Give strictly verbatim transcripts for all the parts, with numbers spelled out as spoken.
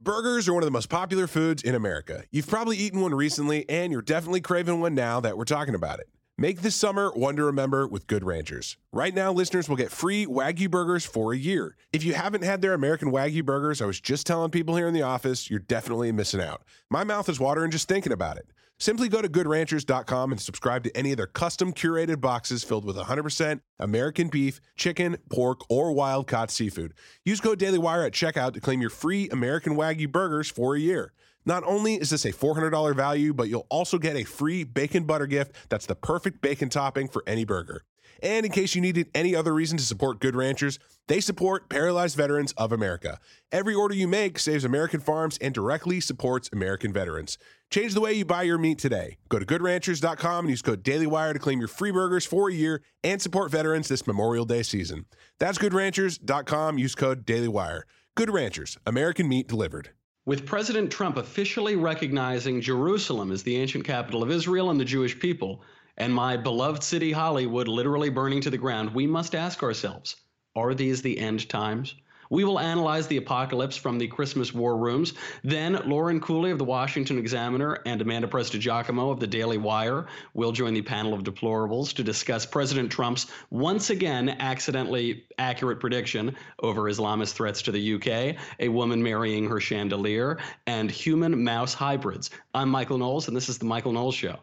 Burgers are one of the most popular foods in America. You've probably eaten one recently, and you're definitely craving one now that we're talking about it. Make this summer one to remember with Good Ranchers. Right now, listeners will get free Wagyu burgers for a year. If you haven't had their American Wagyu burgers, I was just telling people here in the office, you're definitely missing out. My mouth is watering just thinking about it. Simply go to good ranchers dot com and subscribe to any of their custom curated boxes filled with one hundred percent American beef, chicken, pork, or wild-caught seafood. Use code DailyWire at checkout to claim your free American Wagyu burgers for a year. Not only is this a four hundred dollars value, but you'll also get a free bacon butter gift that's the perfect bacon topping for any burger. And in case you needed any other reason to support Good Ranchers, they support Paralyzed Veterans of America. Every order you make saves American farms and directly supports American veterans. Change the way you buy your meat today. Go to good ranchers dot com and use code DailyWire to claim your free burgers for a year and support veterans this Memorial Day season. That's good ranchers dot com. Use code DailyWire. Good Ranchers, American meat delivered. With President Trump officially recognizing Jerusalem as the ancient capital of Israel and the Jewish people, and my beloved city Hollywood literally burning to the ground, we must ask ourselves, are these the end times? We will analyze the apocalypse from the Christmas war rooms. Then Lauren Cooley of the Washington Examiner and Amanda Prestigiacomo of the Daily Wire will join the panel of deplorables to discuss President Trump's once again accidentally accurate prediction over Islamist threats to the U K, a woman marrying her chandelier, and human-mouse hybrids. I'm Michael Knowles, and this is The Michael Knowles Show.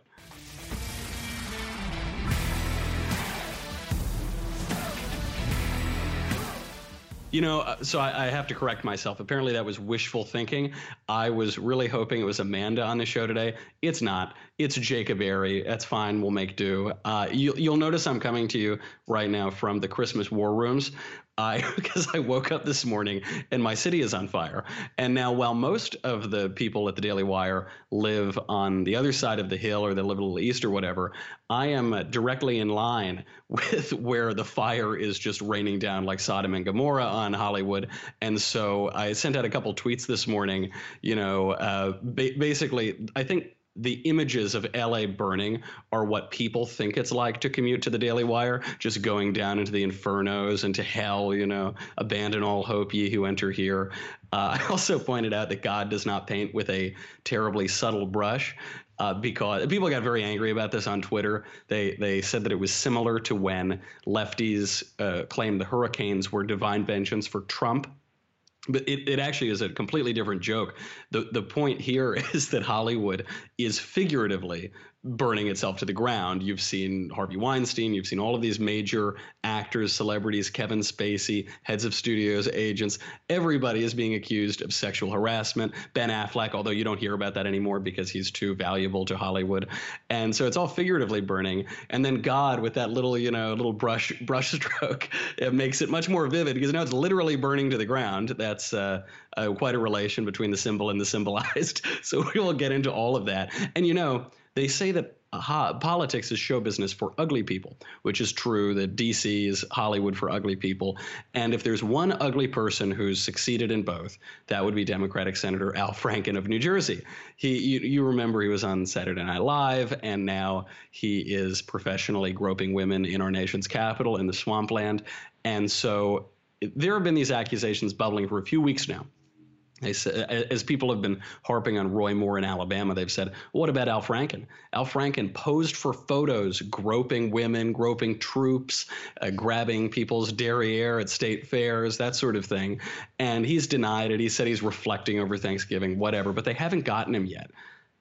You know, so I, I have to correct myself. Apparently that was wishful thinking. I was really hoping it was Amanda on the show today. It's not. It's Jacob Airy. That's fine. We'll make do. Uh, you, you'll notice I'm coming to you right now from the Christmas war rooms. I because I woke up this morning and my city is on fire. And now, while most of the people at the Daily Wire live on the other side of the hill or they live a little east or whatever, I am uh, directly in line with where the fire is just raining down like Sodom and Gomorrah on Hollywood. And so I sent out a couple tweets this morning, you know, uh, ba- basically, I think the images of L A burning are what people think it's like to commute to the Daily Wire, just going down into the infernos and to hell, you know, abandon all hope, ye who enter here. Uh, I also pointed out that God does not paint with a terribly subtle brush. Uh, because people got very angry about this on Twitter. They they said that it was similar to when lefties uh, claimed the hurricanes were divine vengeance for Trump. But it, it actually is a completely different joke. The the point here is that Hollywood is figuratively burning itself to the ground. You've seen Harvey Weinstein. You've seen all of these major actors, celebrities, Kevin Spacey, heads of studios, agents. Everybody is being accused of sexual harassment. Ben Affleck, although you don't hear about that anymore because he's too valuable to Hollywood. And so it's all figuratively burning. And then God, with that little, you know, little brush brush stroke, it makes it much more vivid because now it's literally burning to the ground. That's uh, uh, quite a relation between the symbol and the symbolized. So we will get into all of that. And, you know, they say that uh, politics is show business for ugly people, which is true, that D C is Hollywood for ugly people. And if there's one ugly person who's succeeded in both, that would be Democratic Senator Al Franken of New Jersey. He, you, you remember he was on Saturday Night Live, and now he is professionally groping women in our nation's capital in the swampland. And so there have been these accusations bubbling for a few weeks now. They say, as people have been harping on Roy Moore in Alabama, they've said, what about Al Franken? Al Franken posed for photos, groping women, groping troops, uh, grabbing people's derriere at state fairs, that sort of thing. And he's denied it. He said he's reflecting over Thanksgiving, whatever, but they haven't gotten him yet.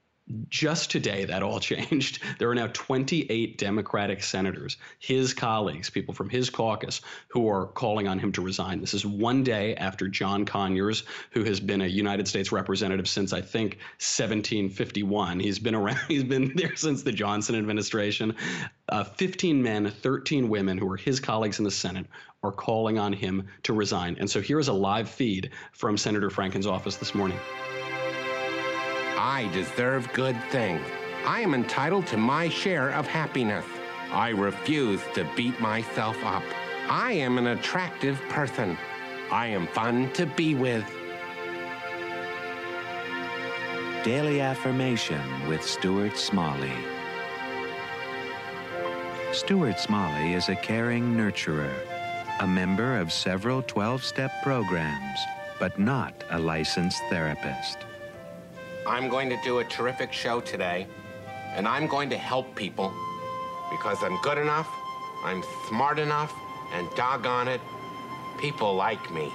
Just today, that all changed. There are now twenty-eight Democratic senators, his colleagues, people from his caucus, who are calling on him to resign. This is one day after John Conyers, who has been a United States representative since, I think, seventeen fifty-one. He's been around. He's been there since the Johnson administration. Uh, fifteen men, thirteen women who are his colleagues in the Senate are calling on him to resign. And so here is a live feed from Senator Franken's office this morning. I deserve good things. I am entitled to my share of happiness. I refuse to beat myself up. I am an attractive person. I am fun to be with. Daily Affirmation with Stuart Smalley. Stuart Smalley is a caring nurturer, a member of several twelve-step programs, but not a licensed therapist. I'm going to do a terrific show today, and I'm going to help people because I'm good enough, I'm smart enough, and doggone it, people like me.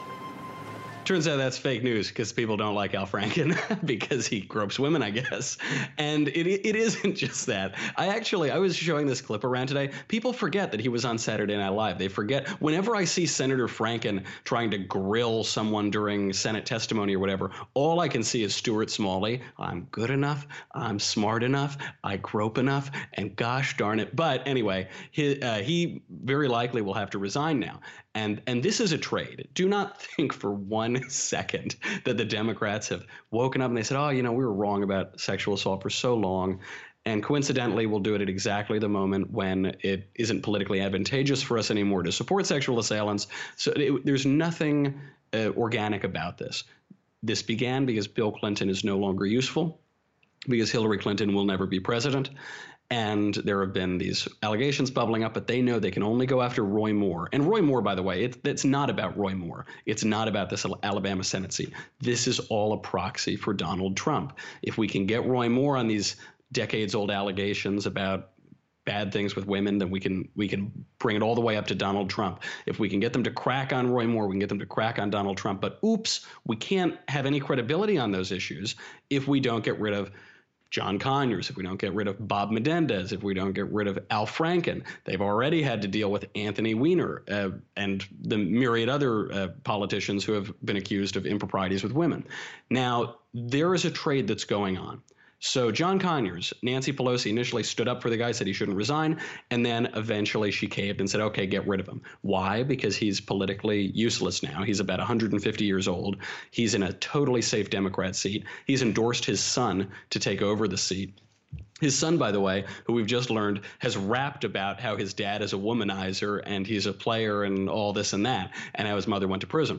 Turns out that's fake news because people don't like Al Franken because he gropes women, I guess. And it it isn't just that. I actually, I was showing this clip around today. People forget that he was on Saturday Night Live. They forget. Whenever I see Senator Franken trying to grill someone during Senate testimony or whatever, all I can see is Stuart Smalley. I'm good enough. I'm smart enough. I grope enough. And gosh darn it. But anyway, he, uh, he very likely will have to resign now. And and this is a trade. Do not think for one second that the Democrats have woken up and they said, oh, you know, we were wrong about sexual assault for so long. And coincidentally, we'll do it at exactly the moment when it isn't politically advantageous for us anymore to support sexual assailants. So it, there's nothing uh, organic about this. This began because Bill Clinton is no longer useful, because Hillary Clinton will never be president. And there have been these allegations bubbling up, but they know they can only go after Roy Moore. And Roy Moore, by the way, it, it's not about Roy Moore. It's not about this Alabama Senate seat. This is all a proxy for Donald Trump. If we can get Roy Moore on these decades-old allegations about bad things with women, then we can we can bring it all the way up to Donald Trump. If we can get them to crack on Roy Moore, we can get them to crack on Donald Trump. But oops, we can't have any credibility on those issues if we don't get rid of John Conyers, if we don't get rid of Bob Menendez, if we don't get rid of Al Franken. They've already had to deal with Anthony Weiner uh, and the myriad other uh, politicians who have been accused of improprieties with women. Now, there is a trade that's going on. So John Conyers, Nancy Pelosi initially stood up for the guy, said he shouldn't resign, and then eventually she caved and said, okay, get rid of him. Why? Because he's politically useless now. He's about one hundred fifty years old. He's in a totally safe Democrat seat. He's endorsed his son to take over the seat. His son, by the way, who we've just learned, has rapped about how his dad is a womanizer and he's a player and all this and that, and how his mother went to prison.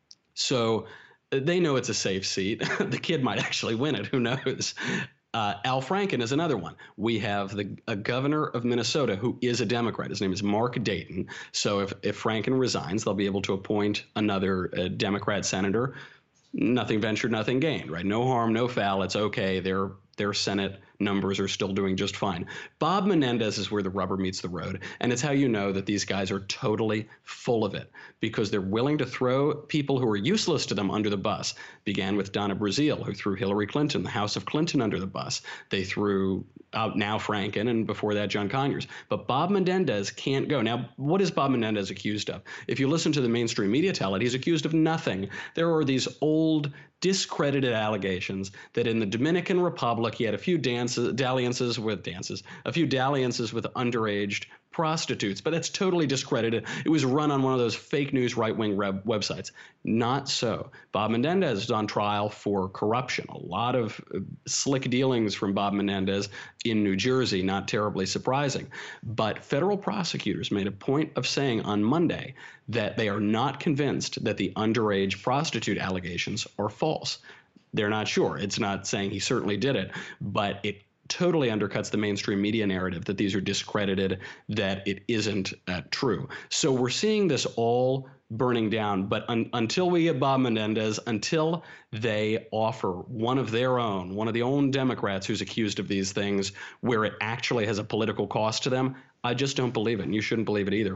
So they know it's a safe seat. The kid might actually win it. Who knows? Uh, Al Franken is another one. We have the a governor of Minnesota who is a Democrat. His name is Mark Dayton. So if, if Franken resigns, they'll be able to appoint another uh, Democrat senator. Nothing ventured, nothing gained, right? No harm, no foul. It's okay. Their their Senate numbers are still doing just fine. Bob Menendez is where the rubber meets the road. And it's how you know that these guys are totally full of it, because they're willing to throw people who are useless to them under the bus. Began with Donna Brazile, who threw Hillary Clinton, the House of Clinton, under the bus. They threw out now Franken, and before that, John Conyers. But Bob Menendez can't go. Now, what is Bob Menendez accused of? If you listen to the mainstream media tell it, he's accused of nothing. There are these old, discredited allegations that in the Dominican Republic, he had a few dances, dalliances with dances, a few dalliances with underage prostitutes, but that's totally discredited. It was run on one of those fake news right-wing web- websites. Not so. Bob Menendez is on trial for corruption. A lot of uh, slick dealings from Bob Menendez in New Jersey, not terribly surprising. But federal prosecutors made a point of saying on Monday that they are not convinced that the underage prostitute allegations are false. They're not sure. It's not saying he certainly did it, but it totally undercuts the mainstream media narrative that these are discredited, that it isn't uh, true. So we're seeing this all burning down. But un- until we get Bob Menendez, until they offer one of their own, one of the own Democrats who's accused of these things, where it actually has a political cost to them, I just don't believe it. And you shouldn't believe it either.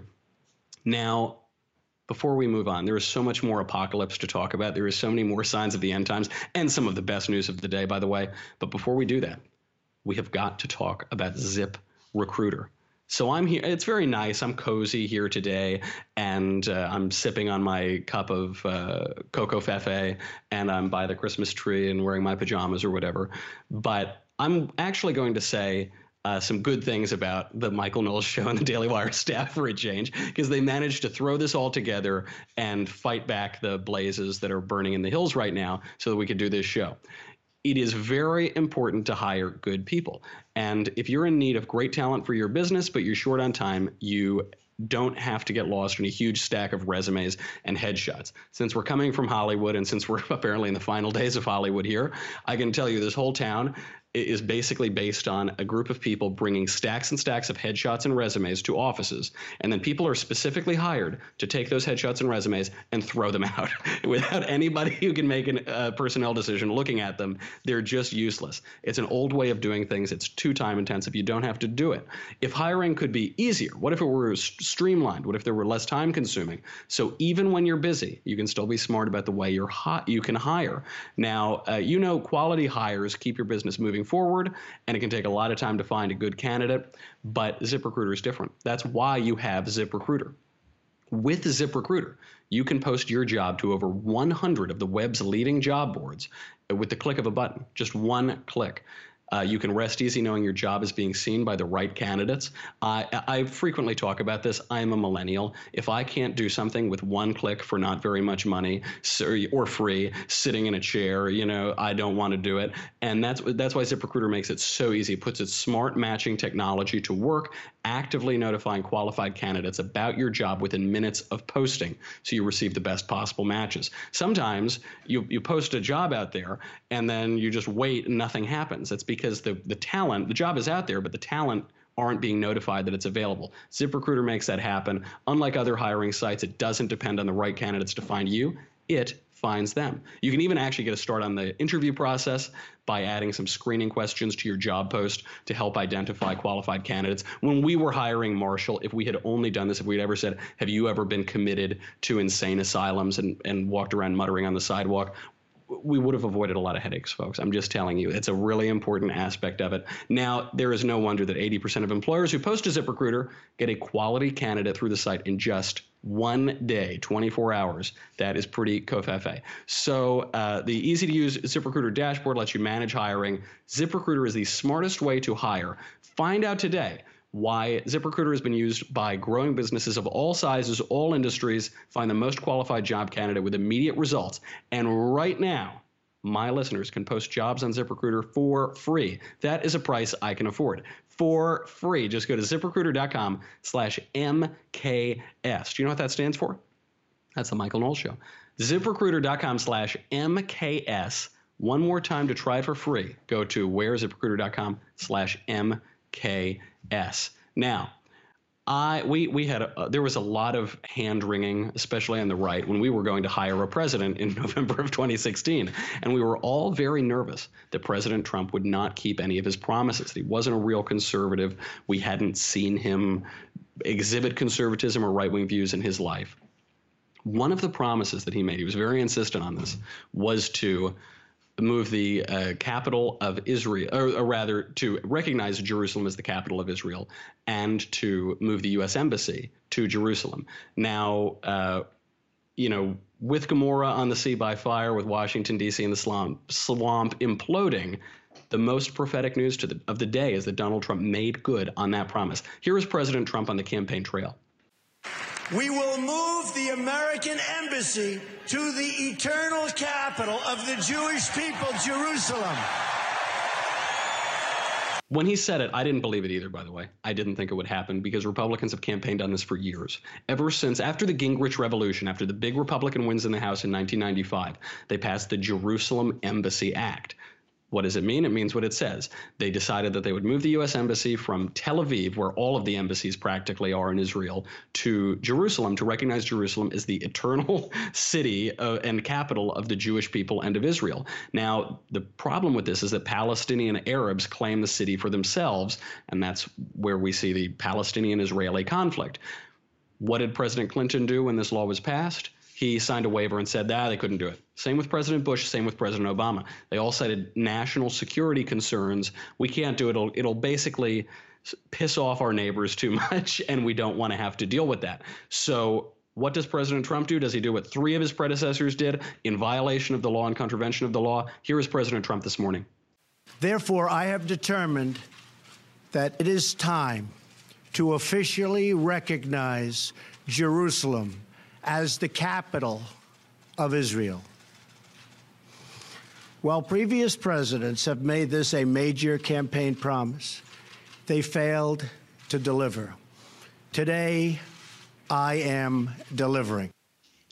Now, before we move on, there is so much more apocalypse to talk about. There is so many more signs of the end times, and some of the best news of the day, by the way. But before we do that, we have got to talk about Zip Recruiter. So I'm here. It's very nice. I'm cozy here today, and uh, I'm sipping on my cup of uh, Coco Fefe, and I'm by the Christmas tree and wearing my pajamas or whatever. But I'm actually going to say uh, some good things about the Michael Knowles Show and the Daily Wire staff for a change, because they managed to throw this all together and fight back the blazes that are burning in the hills right now so that we could do this show. It is very important to hire good people. And if you're in need of great talent for your business, but you're short on time, you don't have to get lost in a huge stack of resumes and headshots. Since we're coming from Hollywood, and since we're apparently in the final days of Hollywood here, I can tell you this whole town is basically based on a group of people bringing stacks and stacks of headshots and resumes to offices. And then people are specifically hired to take those headshots and resumes and throw them out without anybody who can make a uh, personnel decision looking at them. They're just useless. It's an old way of doing things. It's too time intensive. You don't have to do it. If hiring could be easier, what if it were streamlined? What if there were less time consuming? So even when you're busy, you can still be smart about the way you're hot, you can hire. Now, uh, you know, quality hires keep your business moving forward, and it can take a lot of time to find a good candidate, but ZipRecruiter is different. That's why you have ZipRecruiter. With ZipRecruiter, you can post your job to over one hundred of the web's leading job boards with the click of a button, just one click. Uh, you can rest easy knowing your job is being seen by the right candidates. I, I frequently talk about this. I'm a millennial. If I can't do something with one click for not very much money or free, sitting in a chair, you know, I don't want to do it. And that's that's why ZipRecruiter makes it so easy. It puts its smart matching technology to work, actively notifying qualified candidates about your job within minutes of posting, so you receive the best possible matches. Sometimes you, you post a job out there and then you just wait and nothing happens. It's because the, the talent, the job is out there, but the talent aren't being notified that it's available. ZipRecruiter makes that happen. Unlike other hiring sites, it doesn't depend on the right candidates to find you. It finds them. You can even actually get a start on the interview process by adding some screening questions to your job post to help identify qualified candidates. When we were hiring Marshall, if we had only done this, if we'd ever said, have you ever been committed to insane asylums and, and walked around muttering on the sidewalk, we would have avoided a lot of headaches, folks. I'm just telling you, it's a really important aspect of it. Now, there is no wonder that eighty percent of employers who post to ZipRecruiter get a quality candidate through the site in just one day, twenty-four hours. That is pretty covfefe. So uh, the easy-to-use ZipRecruiter dashboard lets you manage hiring. ZipRecruiter is the smartest way to hire. Find out today why ZipRecruiter has been used by growing businesses of all sizes, all industries. Find the most qualified job candidate with immediate results. And right now, my listeners can post jobs on ZipRecruiter for free. That is a price I can afford. For free. Just go to ZipRecruiter.com slash MKS. Do you know what that stands for? That's the Michael Knowles Show. ZipRecruiter.com slash MKS. One more time to try it for free. Go to where ZipRecruiter.com slash MKS. S. Now, I we we had a, there was a lot of hand wringing, especially on the right, when we were going to hire a president in November of twenty sixteen, and we were all very nervous that President Trump would not keep any of his promises. That he wasn't a real conservative. We hadn't seen him exhibit conservatism or right-wing views in his life. One of the promises that he made, he was very insistent on this, was to move the uh, capital of Israel, or, or rather to recognize Jerusalem as the capital of Israel and to move the U S embassy to Jerusalem. Now, uh, you know, with Gomorrah on the sea by fire, with Washington, D C and the swamp, swamp imploding, the most prophetic news to the, of the day is that Donald Trump made good on that promise. Here is President Trump on the campaign trail. We will move the American embassy to the eternal capital of the Jewish people, Jerusalem. When he said it, I didn't believe it either, by the way. I didn't think it would happen because Republicans have campaigned on this for years. Ever since, after the Gingrich Revolution, after the big Republican wins in the House in nineteen ninety-five, they passed the Jerusalem Embassy Act. What does it mean? It means what it says. They decided that they would move the U S embassy from Tel Aviv, where all of the embassies practically are in Israel, to Jerusalem to recognize Jerusalem as the eternal city uh, and capital of the Jewish people and of Israel. Now, the problem with this is that Palestinian Arabs claim the city for themselves, and that's where we see the Palestinian-Israeli conflict. What did President Clinton do when this law was passed? He signed a waiver and said, ah, they couldn't do it. Same with President Bush, same with President Obama. They all cited national security concerns. We can't do it. It'll, it'll basically piss off our neighbors too much, and we don't want to have to deal with that. So what does President Trump do? Does he do what three of his predecessors did in violation of the law and contravention of the law? Here is President Trump this morning. Therefore, I have determined that it is time to officially recognize Jerusalem as the capital of Israel. While previous presidents have made this a major campaign promise, they failed to deliver. Today, I am delivering.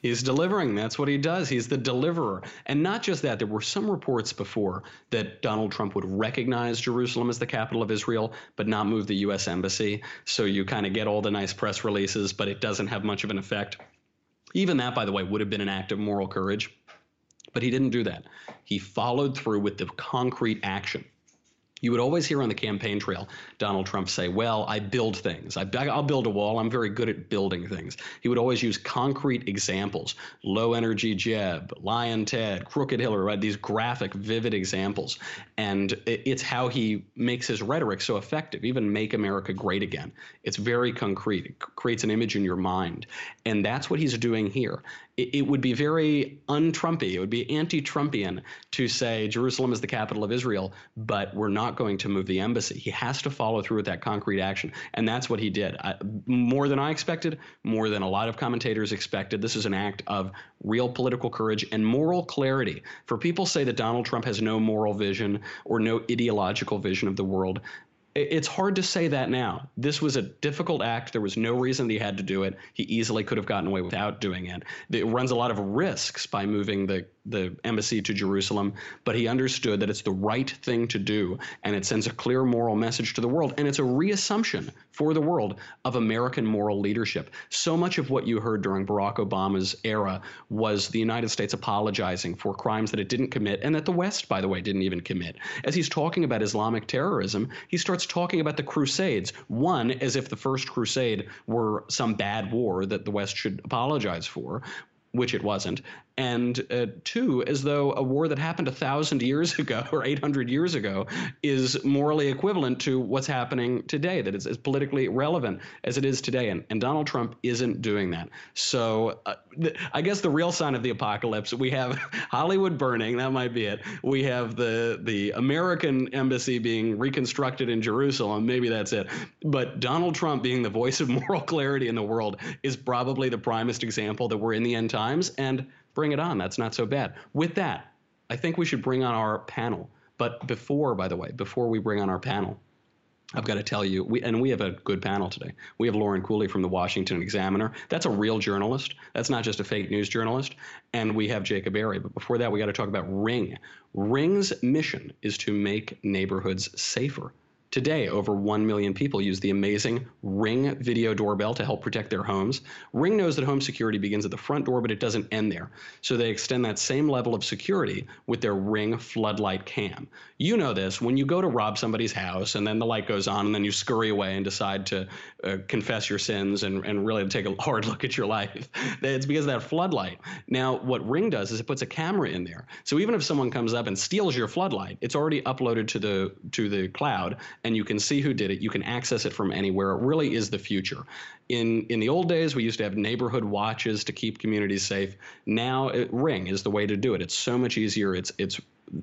He's delivering. That's what he does. He's the deliverer. And not just that, there were some reports before that Donald Trump would recognize Jerusalem as the capital of Israel, but not move the U S embassy. So you kind of get all the nice press releases, but it doesn't have much of an effect. Even that, by the way, would have been an act of moral courage. But he didn't do that. He followed through with the concrete action. You would always hear on the campaign trail Donald Trump say, well, I build things. I, I'll build a wall. I'm very good at building things. He would always use concrete examples, low energy Jeb, Lion Ted, Crooked Hillary, right? These graphic, vivid examples. And it's how he makes his rhetoric so effective, even Make America Great Again. It's very concrete. It creates an image in your mind. And that's what he's doing here. It, it would be very un-Trumpy. It would be anti-Trumpian to say Jerusalem is the capital of Israel, but we're not going to move the embassy. He has to follow through with that concrete action. And that's what he did. I, more than I expected, more than a lot of commentators expected. This is an act of real political courage and moral clarity. For people say that Donald Trump has no moral vision or no ideological vision of the world, it's hard to say that now. This was a difficult act. There was no reason that he had to do it. He easily could have gotten away without doing it. It runs a lot of risks by moving the, the embassy to Jerusalem, but he understood that it's the right thing to do, and it sends a clear moral message to the world, and it's a reassumption for the world of American moral leadership. So much of what you heard during Barack Obama's era was the United States apologizing for crimes that it didn't commit, and that the West, by the way, didn't even commit. As he's talking about Islamic terrorism, he starts talking about the Crusades, one, as if the First Crusade were some bad war that the West should apologize for, which it wasn't, and uh, two, as though a war that happened a thousand years ago or eight hundred years ago is morally equivalent to what's happening today, that it's as politically relevant as it is today. And, and Donald Trump isn't doing that. So uh, th- I guess the real sign of the apocalypse, we have Hollywood burning, that might be it. We have the, the American embassy being reconstructed in Jerusalem, maybe that's it. But Donald Trump being the voice of moral clarity in the world is probably the primest example that we're in the end times, and bring it on. That's not so bad. With that, I think we should bring on our panel. But before, by the way, before we bring on our panel, I've got to tell you, we, and we have a good panel today. We have Lauren Cooley from the Washington Examiner. That's a real journalist. That's not just a fake news journalist. And we have Jacob Airy. But before that, we got to talk about Ring. Ring's mission is to make neighborhoods safer. Today, over one million people use the amazing Ring video doorbell to help protect their homes. Ring knows that home security begins at the front door, but it doesn't end there. So they extend that same level of security with their Ring floodlight cam. You know this, when you go to rob somebody's house and then the light goes on and then you scurry away and decide to uh, confess your sins and, and really take a hard look at your life. It's because of that floodlight. Now, what Ring does is it puts a camera in there. So even if someone comes up and steals your floodlight, it's already uploaded to the to the cloud, and you can see who did it. You can access it from anywhere. It really is the future. In in the old days, we used to have neighborhood watches to keep communities safe. Now, it, Ring is the way to do it. It's so much easier. It's it's.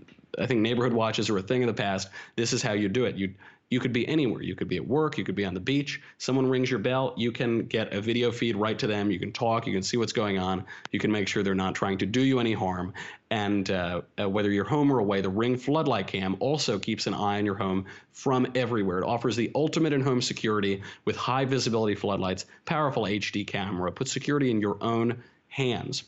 I think neighborhood watches are a thing of the past. This is how you do it. You you could be anywhere. You could be at work. You could be on the beach. Someone rings your bell. You can get a video feed right to them. You can talk. You can see what's going on. You can make sure they're not trying to do you any harm. And uh, uh, whether you're home or away, the Ring floodlight cam also keeps an eye on your home from everywhere. It offers the ultimate in-home security with high visibility floodlights, powerful H D camera, puts security in your own hands.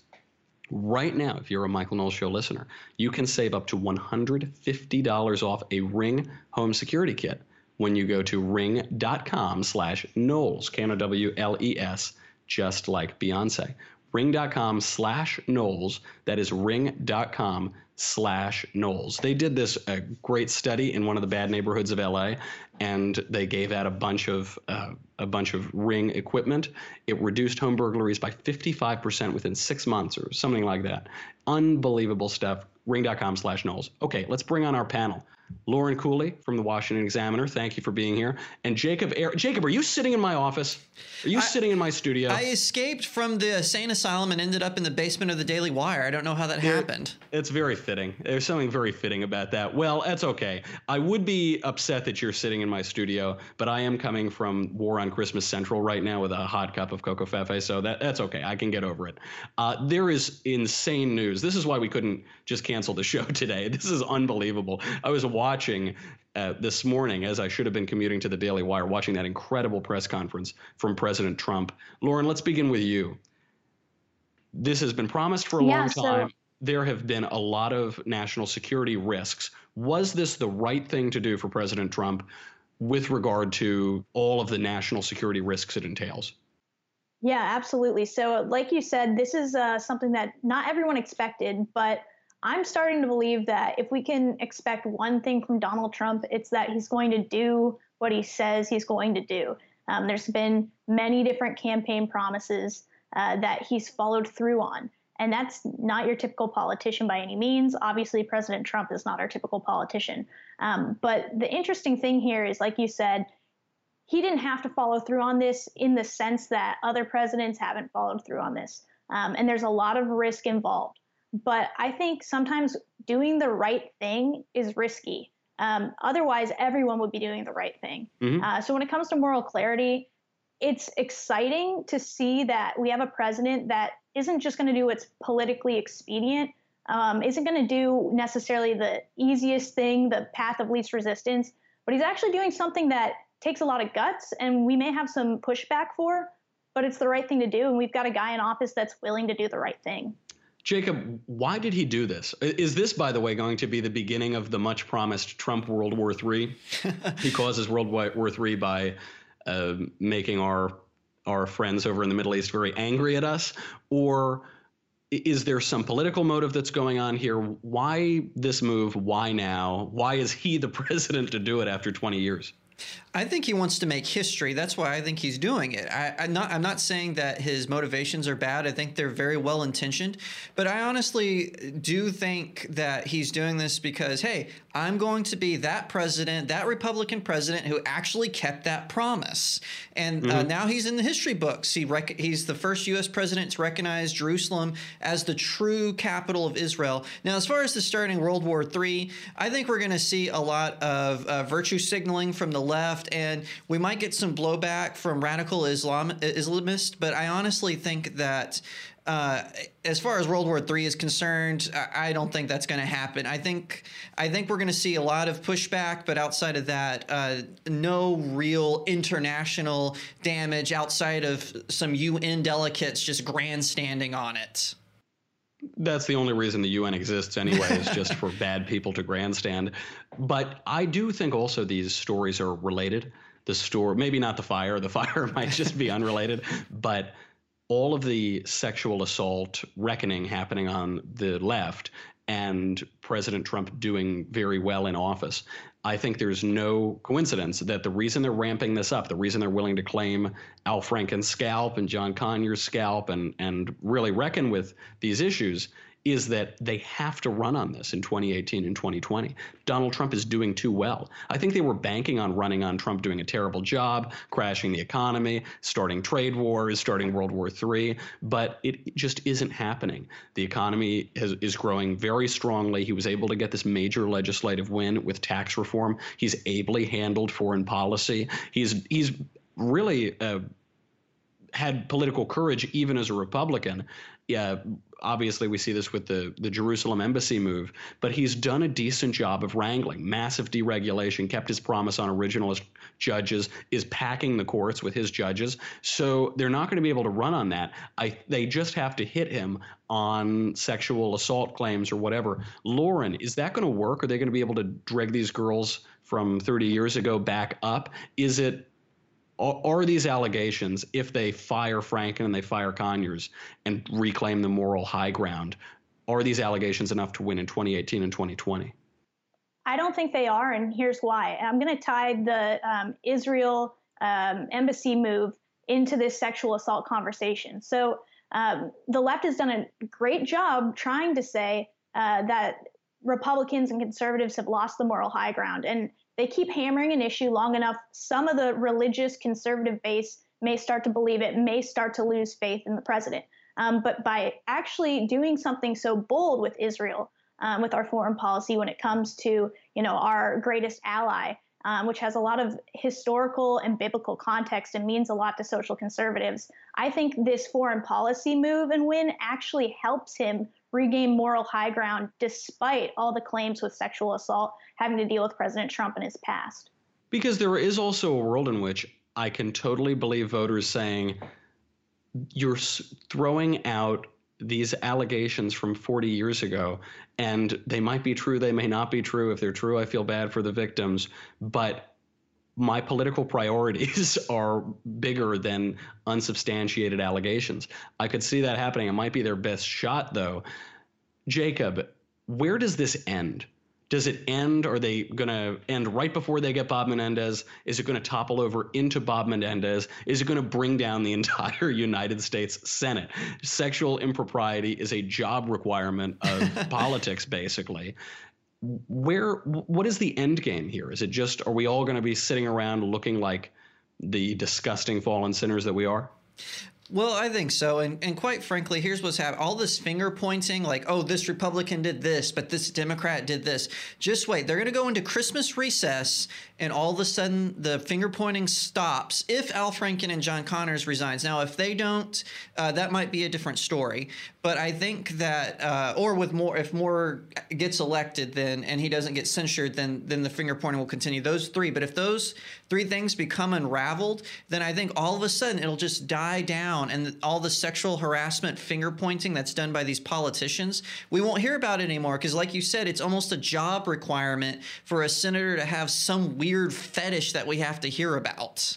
Right now, if you're a Michael Knowles Show listener, you can save up to one hundred fifty dollars off a Ring home security kit when you go to ring.com slash Knowles, K N O W L E S, just like Beyonce. Ring.com slash Knowles. That is ring.com slash Knowles. They did this uh, great study in one of the bad neighborhoods of L A, and they gave out a bunch of uh, a bunch of Ring equipment. It reduced home burglaries by fifty-five percent within six months or something like that. Unbelievable stuff. Ring.com slash Knowles. Okay, let's bring on our panel. Lauren Cooley from the Washington Examiner, thank you for being here. And Jacob Airy. Jacob, are you sitting in my office? Are you I, sitting in my studio? I escaped from the insane asylum and ended up in the basement of the Daily Wire. I don't know how that it, happened. It's very fitting. There's something very fitting about that. Well, that's okay. I would be upset that you're sitting in my studio, but I am coming from War on Christmas Central right now with a hot cup of Coco Fefe, so that, that's okay. I can get over it. Uh, there is insane news. This is why we couldn't just cancel the show today. This is unbelievable. I was watching uh, this morning, as I should have been commuting to the Daily Wire, watching that incredible press conference from President Trump. Lauren, let's begin with you. this has been promised for a Yeah, long so- time. There have been a lot of national security risks. Was this the right thing to do for President Trump with regard to all of the national security risks it entails? Yeah, absolutely. So, like you said, this is uh, something that not everyone expected, but I'm starting to believe that if we can expect one thing from Donald Trump, it's that he's going to do what he says he's going to do. Um, there's been many different campaign promises uh, that he's followed through on. And that's not your typical politician by any means. Obviously, President Trump is not our typical politician. Um, but the interesting thing here is, like you said, he didn't have to follow through on this in the sense that other presidents haven't followed through on this. Um, and there's a lot of risk involved. But I think sometimes doing the right thing is risky. Um, otherwise, everyone would be doing the right thing. Mm-hmm. Uh, so when it comes to moral clarity, it's exciting to see that we have a president that isn't just going to do what's politically expedient, um, isn't going to do necessarily the easiest thing, the path of least resistance, but he's actually doing something that takes a lot of guts and we may have some pushback for, but it's the right thing to do. And we've got a guy in office that's willing to do the right thing. Jacob, why did he do this? Is this, by the way, going to be the beginning of the much promised Trump World War Three? He causes World War Three by uh, making our our friends over in the Middle East very angry at us? Or is there some political motive that's going on here? Why this move? Why now? Why is he the president to do it after twenty years? I think he wants to make history. That's why I think he's doing it. I, I'm not. I'm not saying that his motivations are bad. I think they're very well intentioned. But I honestly do think that he's doing this because, hey, I'm going to be that president, that Republican president who actually kept that promise. And mm-hmm. uh, now he's in the history books. He rec- he's the first U S president to recognize Jerusalem as the true capital of Israel. Now, as far as the starting World War Three, I think we're going to see a lot of uh, virtue signaling from the left. And we might get some blowback from radical Islam Islamists, but I honestly think that uh, as far as World War Three is concerned, I, I don't think that's going to happen. I think I think we're going to see a lot of pushback, but outside of that, uh, no real international damage outside of some U N delegates just grandstanding on it. That's the only reason the U N exists anyway, is just for bad people to grandstand. But I do think also these stories are related. The story, maybe not the fire, the fire might just be unrelated, but all of the sexual assault reckoning happening on the left and President Trump doing very well in office. I think there's no coincidence that the reason they're ramping this up, the reason they're willing to claim Al Franken's scalp and John Conyers' scalp and, and really reckon with these issues, is that they have to run on this in twenty eighteen and twenty twenty. Donald Trump is doing too well. I think they were banking on running on Trump doing a terrible job, crashing the economy, starting trade wars, starting World War Three, but it just isn't happening. The economy has, is growing very strongly. He was able to get this major legislative win with tax reform. He's ably handled foreign policy. He's he's really uh, had political courage even as a Republican. Yeah, obviously we see this with the, the Jerusalem embassy move, but he's done a decent job of wrangling. Massive deregulation, kept his promise on originalist judges, is packing the courts with his judges. So they're not going to be able to run on that. I, they just have to hit him on sexual assault claims or whatever. Lauren, is that going to work? Are they going to be able to drag these girls from thirty years ago back up? Is it Are these allegations, if they fire Franken and they fire Conyers and reclaim the moral high ground, are these allegations enough to win in twenty eighteen and twenty twenty? I don't think they are, and here's why. I'm going to tie the um, Israel um, embassy move into this sexual assault conversation. So um, the left has done a great job trying to say uh, that Republicans and conservatives have lost the moral high ground, and they keep hammering an issue long enough, some of the religious conservative base may start to believe it, may start to lose faith in the president. Um, but by actually doing something so bold with Israel, um, with our foreign policy when it comes to, you know, our greatest ally, um, which has a lot of historical and biblical context and means a lot to social conservatives, I think this foreign policy move and win actually helps him regain moral high ground despite all the claims with sexual assault having to deal with President Trump in his past. Because there is also a world in which I can totally believe voters saying you're throwing out these allegations from forty years ago, and they might be true, they may not be true. If they're true, I feel bad for the victims, but my political priorities are bigger than unsubstantiated allegations. I could see that happening. It might be their best shot, though. Jacob, where does this end? Does it end? Are they going to end right before they get Bob Menendez? Is it going to topple over into Bob Menendez? Is it going to bring down the entire United States Senate? Sexual impropriety is a job requirement of politics, basically. Where, what is the end game here? Is it just, are we all going to be sitting around looking like the disgusting fallen sinners that we are? Well, I think so. And, and quite frankly, here's what's happening. All this finger pointing like, oh, this Republican did this, but this Democrat did this. Just wait. They're going to go into Christmas recess, and all of a sudden the finger pointing stops if Al Franken and John Connors resigns. Now, if they don't, uh, that might be a different story. But I think that, uh, or with more, if Moore gets elected, then and he doesn't get censured, then then the finger pointing will continue. Those three. But if those three things become unraveled, then I think all of a sudden it'll just die down, and all the sexual harassment, finger pointing that's done by these politicians, we won't hear about it anymore. Because, like you said, it's almost a job requirement for a senator to have some weird fetish that we have to hear about.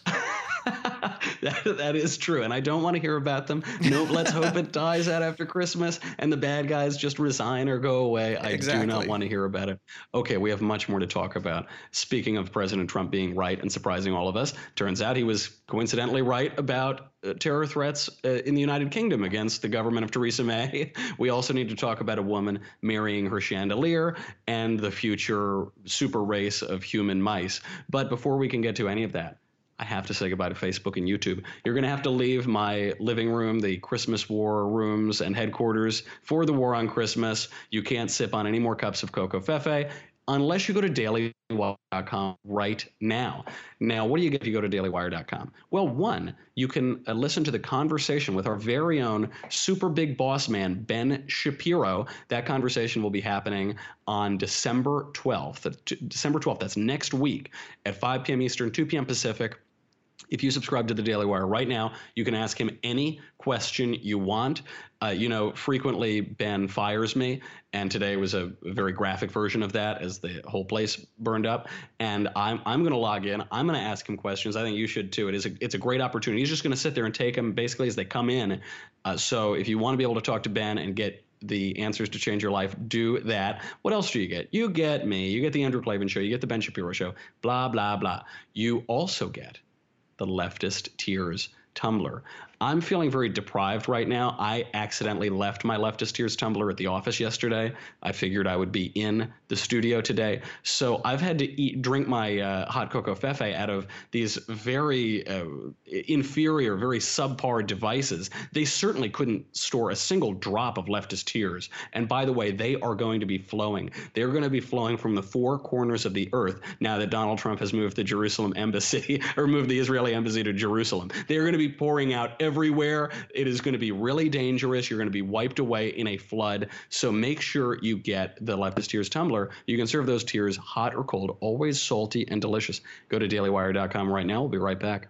that, that is true, and I don't want to hear about them. Nope, let's hope it dies out after Christmas and the bad guys just resign or go away. I Exactly. do not want to hear about it. Okay, we have much more to talk about. Speaking of President Trump being right and surprising all of us, turns out he was coincidentally right about uh, terror threats uh, in the United Kingdom against the government of Theresa May. We also need to talk about a woman marrying her chandelier and the future super race of human mice. But before we can get to any of that, I have to say goodbye to Facebook and YouTube. You're going to have to leave my living room, the Christmas war rooms and headquarters for the war on Christmas. You can't sip on any more cups of Coco Fefe unless you go to daily wire dot com right now. Now, what do you get if you go to daily wire dot com? Well, one, you can uh, listen to the conversation with our very own super big boss man, Ben Shapiro. That conversation will be happening on December twelfth. December twelfth, that's next week at five p.m. Eastern, two p.m. Pacific. If you subscribe to the Daily Wire right now, you can ask him any question you want. Uh, you know, frequently Ben fires me, and today was a very graphic version of that as the whole place burned up. And I'm I'm going to log in. I'm going to ask him questions. I think you should too. It is a, it's a great opportunity. He's just going to sit there and take them basically as they come in. Uh, so if you want to be able to talk to Ben and get the answers to change your life, do that. What else do you get? You get me. You get the Andrew Klavan Show. You get the Ben Shapiro Show. Blah, blah, blah. You also get the Leftist Tears Tumblr. I'm feeling very deprived right now. I accidentally left my Leftist Tears Tumblr at the office yesterday. I figured I would be in the studio today. So I've had to eat, drink my uh, hot cocoa fefe out of these very uh, inferior, very subpar devices. They certainly couldn't store a single drop of leftist tears. And by the way, they are going to be flowing. They're going to be flowing from the four corners of the earth now that Donald Trump has moved the Jerusalem embassy or moved the Israeli embassy to Jerusalem. They're going to be pouring out everywhere. It is going to be really dangerous. You're going to be wiped away in a flood. So make sure you get the Leftist Tears Tumbler. You can serve those tears hot or cold, always salty and delicious. Go to daily wire dot com right now. We'll be right back.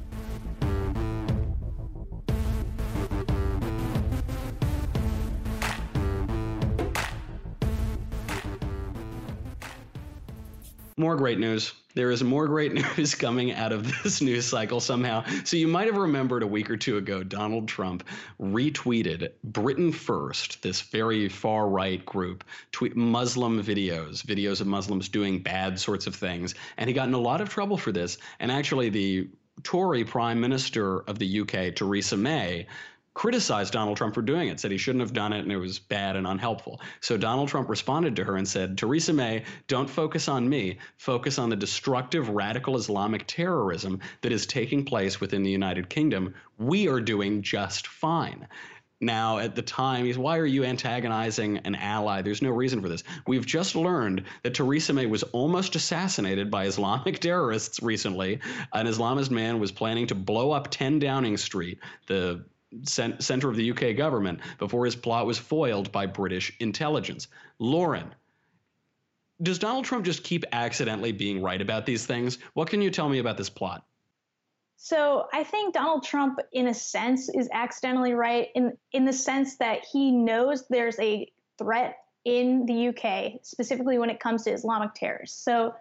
More great news. There is more great news coming out of this news cycle somehow. So you might have remembered a week or two ago, Donald Trump retweeted Britain First, this very far-right group, tweet Muslim videos, videos of Muslims doing bad sorts of things. And he got in a lot of trouble for this. And actually, the Tory Prime Minister of the U K, Theresa May, criticized Donald Trump for doing it, said he shouldn't have done it and it was bad and unhelpful. So Donald Trump responded to her and said, Theresa May, don't focus on me. Focus on the destructive radical Islamic terrorism that is taking place within the United Kingdom. We are doing just fine. Now, at the time, he's, why are you antagonizing an ally? There's no reason for this. We've just learned that Theresa May was almost assassinated by Islamic terrorists recently. An Islamist man was planning to blow up ten Downing Street, the center of the U K government, before his plot was foiled by British intelligence. Lauren, does Donald Trump just keep accidentally being right about these things? What can you tell me about this plot? So I think Donald Trump, in a sense, is accidentally right in, in the sense that he knows there's a threat in the U K, specifically when it comes to Islamic terrorists. So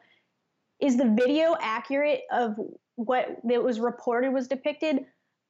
is the video accurate of what it was reported was depicted?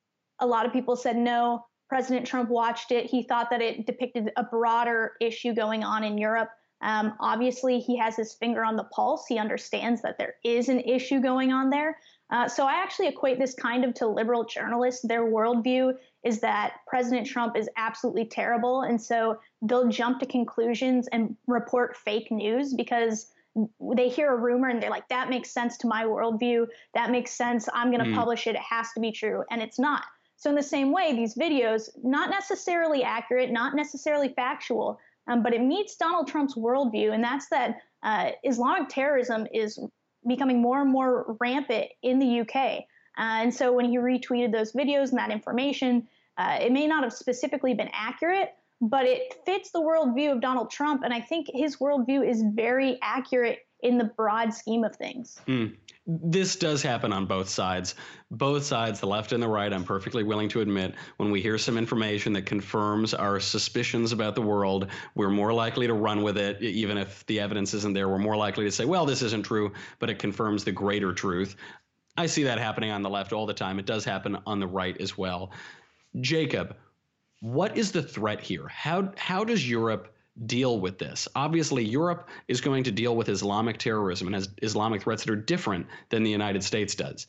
A lot of people said no. President Trump watched it. He thought that it depicted a broader issue going on in Europe. Um, obviously, he has his finger on the pulse. He understands that there is an issue going on there. Uh, so I actually equate this kind of to liberal journalists. Their worldview is that President Trump is absolutely terrible. And so they'll jump to conclusions and report fake news because they hear a rumor and they're like, that makes sense to my worldview. That makes sense. I'm going to mm. publish it. It has to be true. And it's not. So in the same way, these videos, not necessarily accurate, not necessarily factual, um, but it meets Donald Trump's worldview. And that's that uh, Islamic terrorism is becoming more and more rampant in the U K. Uh, and so when he retweeted those videos and that information, uh, it may not have specifically been accurate, but it fits the worldview of Donald Trump. And I think his worldview is very accurate in the broad scheme of things. Mm. This does happen on both sides. Both sides, the left and the right, I'm perfectly willing to admit, when we hear some information that confirms our suspicions about the world, we're more likely to run with it. Even if the evidence isn't there, we're more likely to say, well, this isn't true, but it confirms the greater truth. I see that happening on the left all the time. It does happen on the right as well. Jacob, what is the threat here? How, how does Europe deal with this? Obviously, Europe is going to deal with Islamic terrorism and has Islamic threats that are different than the United States does.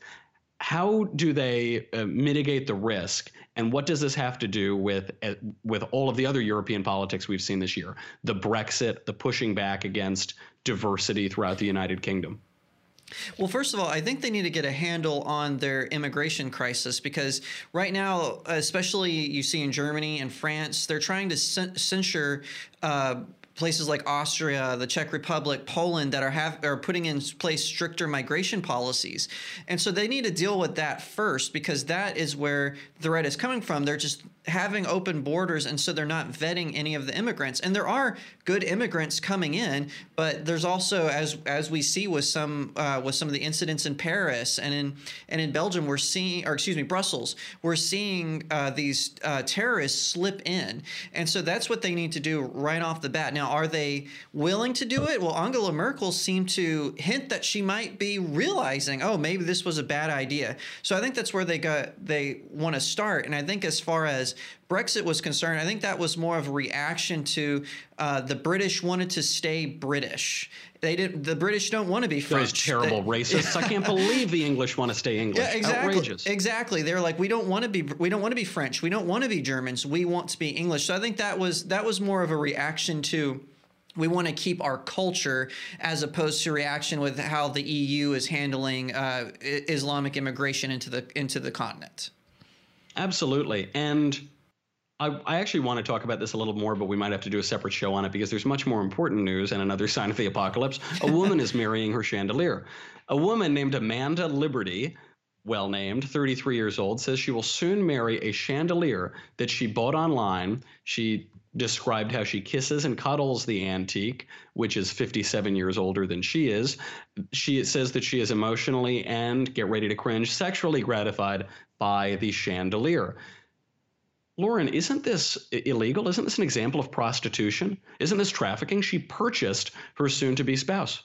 How do they uh, mitigate the risk? And what does this have to do with uh, with all of the other European politics we've seen this year? The Brexit, the pushing back against diversity throughout the United Kingdom? Well, first of all, I think they need to get a handle on their immigration crisis because right now, especially you see in Germany and France, they're trying to censure uh, places like Austria, the Czech Republic, Poland that are have are putting in place stricter migration policies. And so they need to deal with that first because that is where the threat is coming from. They're just having open borders, and so they're not vetting any of the immigrants. And there are good immigrants coming in, but there's also, as as we see with some uh, with some of the incidents in Paris and in and in Belgium, we're seeing, or excuse me, Brussels, we're seeing uh, these uh, terrorists slip in, and so that's what they need to do right off the bat. Now, are they willing to do it? Well, Angela Merkel seemed to hint that she might be realizing, oh, maybe this was a bad idea. So I think that's where they got they want to start. And I think as far as Brexit was concerned, I think that was more of a reaction to uh, the British wanted to stay British. They did. The British don't want to be French. Those terrible they, racists. I can't believe the English want to stay English. Yeah, exactly. Outrageous. Exactly. They're like, we don't want to be. We don't want to be French. We don't want to be Germans. We want to be English. So I think that was that was more of a reaction to. We want to keep our culture as opposed to reaction with how the E U is handling uh, Islamic immigration into the into the continent. Absolutely. And I, I actually want to talk about this a little more, but we might have to do a separate show on it because there's much more important news and another sign of the apocalypse. A woman is marrying her chandelier. A woman named Amanda Liberty, well named, thirty-three years old, says she will soon marry a chandelier that she bought online. She described how she kisses and cuddles the antique, which is fifty-seven years older than she is. She says that she is emotionally and, get ready to cringe, sexually gratified by the chandelier. Lauren, isn't this illegal? Isn't this an example of prostitution? Isn't this trafficking? She purchased her soon-to-be spouse.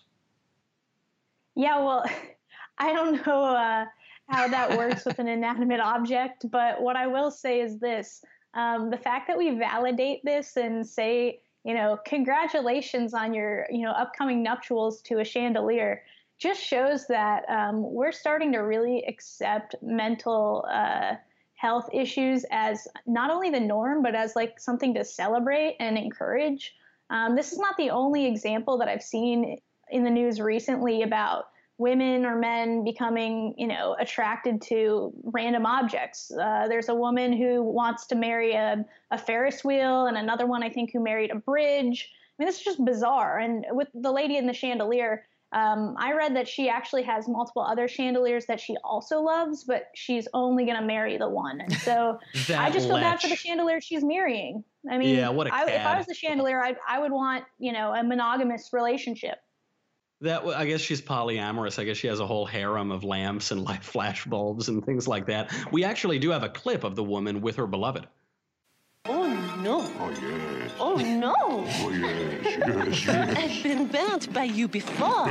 Yeah, well, I don't know uh, how that works with an inanimate object, but what I will say is this. Um, the fact that we validate this and say, you know, congratulations on your, you know, upcoming nuptials to a chandelier just shows that um, we're starting to really accept mental uh, health issues as not only the norm, but as like something to celebrate and encourage. Um, this is not the only example that I've seen in the news recently about women or men becoming, you know, attracted to random objects. Uh, there's a woman who wants to marry a, a Ferris wheel, and another one, I think, who married a bridge. I mean, this is just bizarre. And with the lady in the chandelier, um, I read that she actually has multiple other chandeliers that she also loves, but she's only going to marry the one. And so I just feel bad for the chandelier she's marrying. I mean, yeah, what a I, cad. if I was the chandelier, I, I would want, you know, a monogamous relationship. That I guess she's polyamorous. I guess she has a whole harem of lamps and light flash bulbs and things like that. We actually do have a clip of the woman with her beloved. Oh no! Oh yes! Oh no! Oh yes! Yes! Yes! I've been burnt by you before.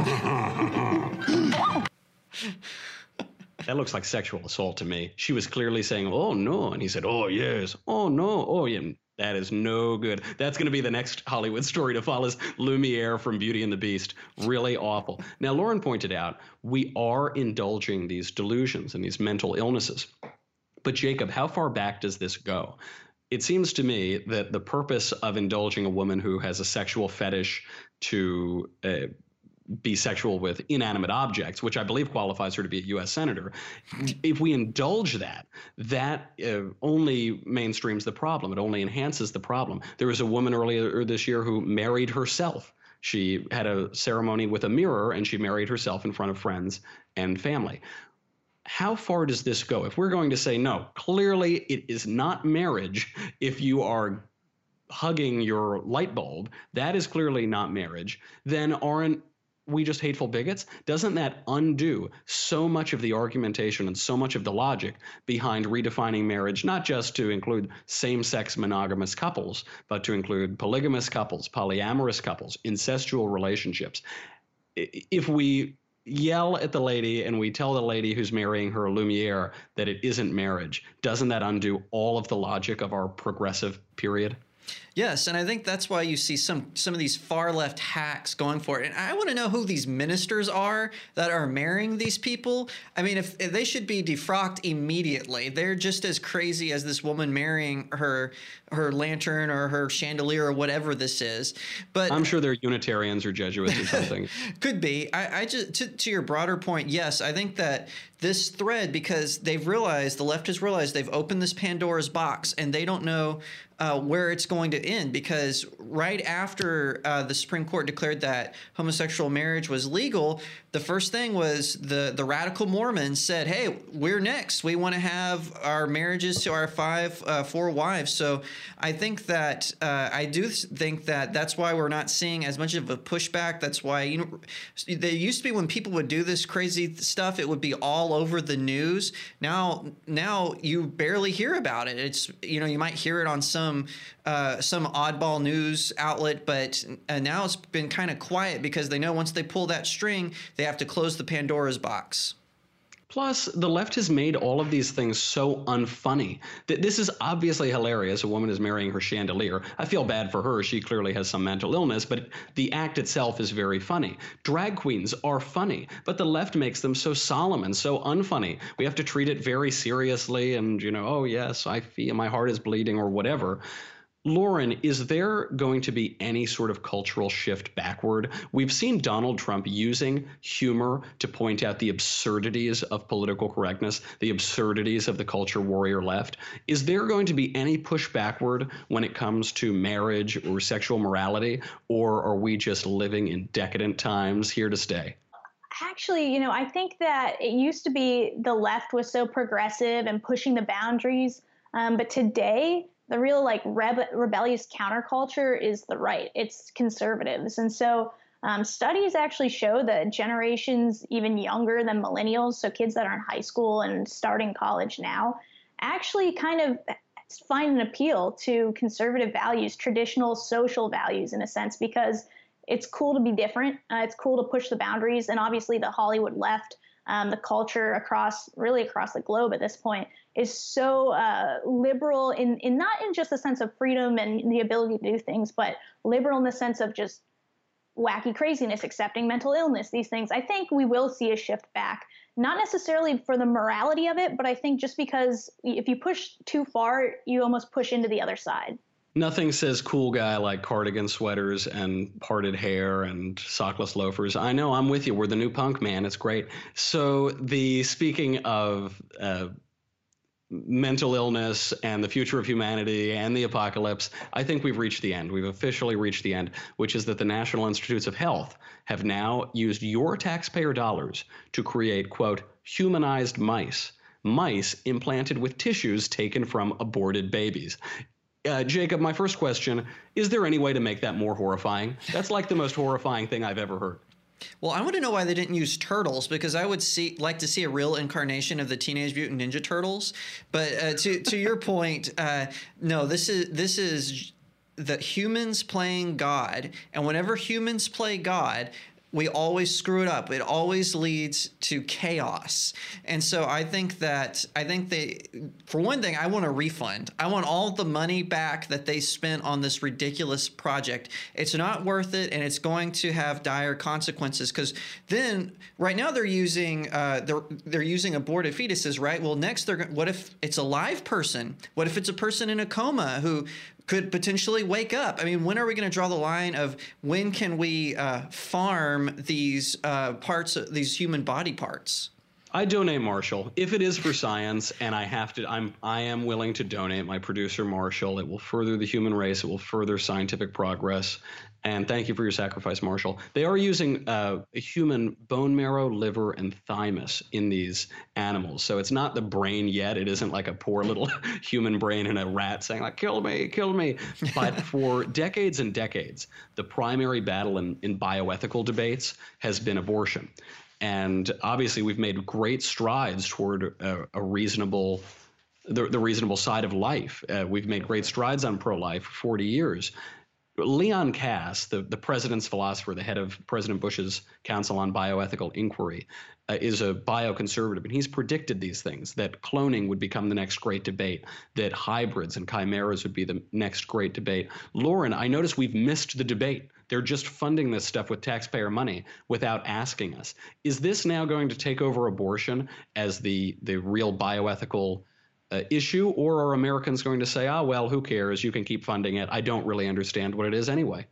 That looks like sexual assault to me. She was clearly saying, "Oh no," and he said, "Oh yes." "Oh no." "Oh yeah." That is no good. That's going to be the next Hollywood story to follow, is Lumiere from Beauty and the Beast. Really awful. Now, Lauren pointed out we are indulging these delusions and these mental illnesses. But Jacob, how far back does this go? It seems to me that the purpose of indulging a woman who has a sexual fetish to uh, be sexual with inanimate objects, which I believe qualifies her to be a U S senator, if we indulge that, that uh, only mainstreams the problem. It only enhances the problem. There was a woman earlier this year who married herself. She had a ceremony with a mirror, and she married herself in front of friends and family. How far does this go? If we're going to say, no, clearly it is not marriage if you are hugging your light bulb, that is clearly not marriage, then aren't we just hateful bigots? Doesn't that undo so much of the argumentation and so much of the logic behind redefining marriage, not just to include same-sex monogamous couples, but to include polygamous couples, polyamorous couples, incestual relationships? If we yell at the lady and we tell the lady who's marrying her Lumiere that it isn't marriage, doesn't that undo all of the logic of our progressive period? Yes, and I think that's why you see some some of these far left hacks going for it. And I want to know who these ministers are that are marrying these people. I mean, if, if they should be defrocked immediately. They're just as crazy as this woman marrying her her lantern or her chandelier or whatever this is. But I'm sure they're Unitarians or Jesuits or something. Could be. I, I just to, to your broader point, yes, I think that this thread, because they've realized, the left has realized they've opened this Pandora's box and they don't know uh, where it's going to end, because right after uh, the Supreme Court declared that homosexual marriage was legal, the first thing was the, the radical Mormons said, hey, we're next. We want to have our marriages to our five, uh, four wives. So I think that uh, I do think that that's why we're not seeing as much of a pushback. That's why, you know, there used to be when people would do this crazy stuff, it would be all over the news. Now, now you barely hear about it. It's, you know, you might hear it on some uh, some oddball news outlet, but uh, now it's been kind of quiet because they know once they pull that string, they have to close the Pandora's box. Plus, the left has made all of these things so unfunny. That this is obviously hilarious. A woman is marrying her chandelier. I feel bad for her. She clearly has some mental illness, but the act itself is very funny. Drag queens are funny, but the left makes them so solemn and so unfunny. We have to treat it very seriously and, you know, oh, yes, I feel my heart is bleeding or whatever. Lauren, is there going to be any sort of cultural shift backward? We've seen Donald Trump using humor to point out the absurdities of political correctness, the absurdities of the culture warrior left. Is there going to be any push backward when it comes to marriage or sexual morality, or are we just living in decadent times here to stay? Actually, you know, I think that it used to be the left was so progressive and pushing the boundaries, um, but today the real like rebe- rebellious counterculture is the right. It's conservatives. And so um, studies actually show that generations even younger than millennials, so kids that are in high school and starting college now, actually kind of find an appeal to conservative values, traditional social values in a sense, because it's cool to be different. Uh, it's cool to push the boundaries. And obviously the Hollywood left, um, the culture across, really across the globe at this point, is so uh, liberal in, in not in just the sense of freedom and the ability to do things, but liberal in the sense of just wacky craziness, accepting mental illness, these things. I think we will see a shift back, not necessarily for the morality of it, but I think just because if you push too far, you almost push into the other side. Nothing says cool guy like cardigan sweaters and parted hair and sockless loafers. I know, I'm with you. We're the new punk, man. It's great. So the speaking of uh, mental illness and the future of humanity and the apocalypse, I think we've reached the end. We've officially reached the end, which is that the National Institutes of Health have now used your taxpayer dollars to create, quote, humanized mice, mice implanted with tissues taken from aborted babies. Uh, Jacob, my first question, is there any way to make that more horrifying? That's like the most horrifying thing I've ever heard. Well, I want to know why they didn't use turtles, because I would see like to see a real incarnation of the Teenage Mutant Ninja Turtles. But uh, to to your point, uh, no, this is this is the humans playing God, and whenever humans play God, we always screw it up. It always leads to chaos. And so I think that, I think they, for one thing, I want a refund. I want all the money back that they spent on this ridiculous project. It's not worth it, and it's going to have dire consequences, because then, right now they're using, uh, they're, they're using aborted fetuses, right? Well, next, they're what if it's a live person? What if it's a person in a coma who could potentially wake up? I mean, when are we going to draw the line of when can we uh, farm these uh, parts, these human body parts? I donate Marshall if it is for science, and I have to. I'm. I am willing to donate my producer Marshall. It will further the human race. It will further scientific progress. And thank you for your sacrifice, Marshall. They are using uh, human bone marrow, liver, and thymus in these animals. So it's not the brain yet. It isn't like a poor little human brain in a rat saying like, kill me, kill me. But for decades and decades, the primary battle in, in bioethical debates has been abortion. And obviously we've made great strides toward a, a reasonable, the, the reasonable side of life. Uh, we've made great strides on pro-life for forty years. Leon Kass, the, the president's philosopher, the head of President Bush's Council on Bioethical Inquiry, uh, is a bioconservative, and he's predicted these things, that cloning would become the next great debate, that hybrids and chimeras would be the next great debate. Lauren, I notice we've missed the debate. They're just funding this stuff with taxpayer money without asking us. Is this now going to take over abortion as the, the real bioethical Uh, issue, or are Americans going to say, ah, well, who cares? You can keep funding it. I don't really understand what it is anyway.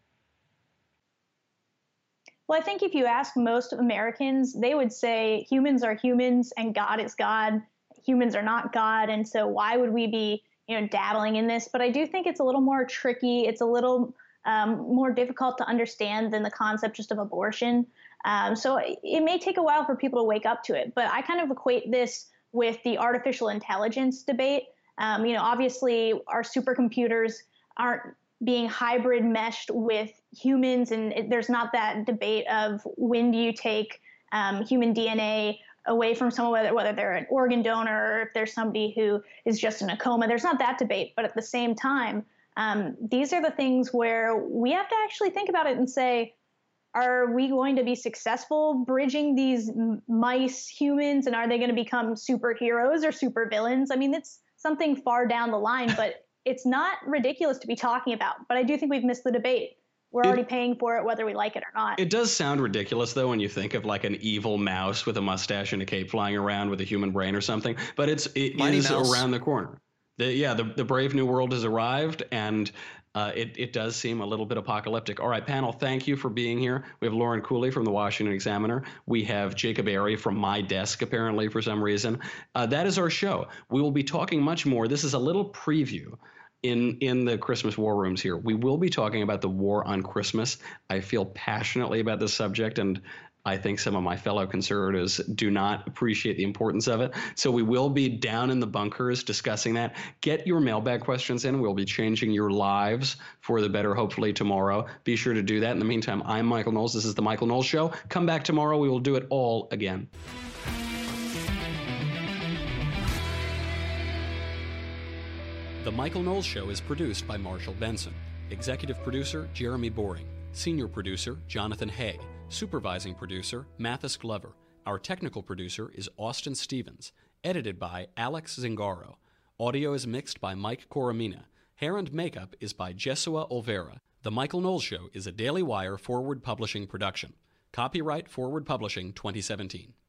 Well, I think if you ask most Americans, they would say humans are humans and God is God. Humans are not God. And so why would we be, you know, dabbling in this? But I do think it's a little more tricky. It's a little um, more difficult to understand than the concept just of abortion. Um, so it, it may take a while for people to wake up to it. But I kind of equate this with the artificial intelligence debate. Um, you know, obviously our supercomputers aren't being hybrid meshed with humans, and it, there's not that debate of when do you take um, human D N A away from someone, whether, whether they're an organ donor or if there's somebody who is just in a coma. There's not that debate, but at the same time, um, these are the things where we have to actually think about it and say, are we going to be successful bridging these mice humans, and are they going to become superheroes or supervillains? I mean, it's something far down the line, but it's not ridiculous to be talking about. But I do think we've missed the debate. We're already it, paying for it, whether we like it or not. It does sound ridiculous, though, when you think of like an evil mouse with a mustache and a cape flying around with a human brain or something. But it's it Mighty is Mouse. Around the corner. The, yeah, the, the brave new world has arrived, and Uh, it, it does seem a little bit apocalyptic. All right, panel, thank you for being here. We have Lauren Cooley from the Washington Examiner. We have Jacob Airy from my desk, apparently, for some reason. Uh, that is our show. We will be talking much more. This is a little preview in, in the Christmas war rooms here. We will be talking about the war on Christmas. I feel passionately about this subject, and I think some of my fellow conservatives do not appreciate the importance of it. So we will be down in the bunkers discussing that. Get your mailbag questions in. We'll be changing your lives for the better, hopefully, tomorrow. Be sure to do that. In the meantime, I'm Michael Knowles. This is The Michael Knowles Show. Come back tomorrow. We will do it all again. The Michael Knowles Show is produced by Marshall Benson. Executive producer, Jeremy Boring. Senior producer, Jonathan Hay. Supervising producer, Mathis Glover. Our technical producer is Austin Stevens. Edited by Alex Zingaro. Audio is mixed by Mike Coromina. Hair and makeup is by Jesua Olvera. The Michael Knowles Show is a Daily Wire Forward Publishing production. Copyright Forward Publishing twenty seventeen.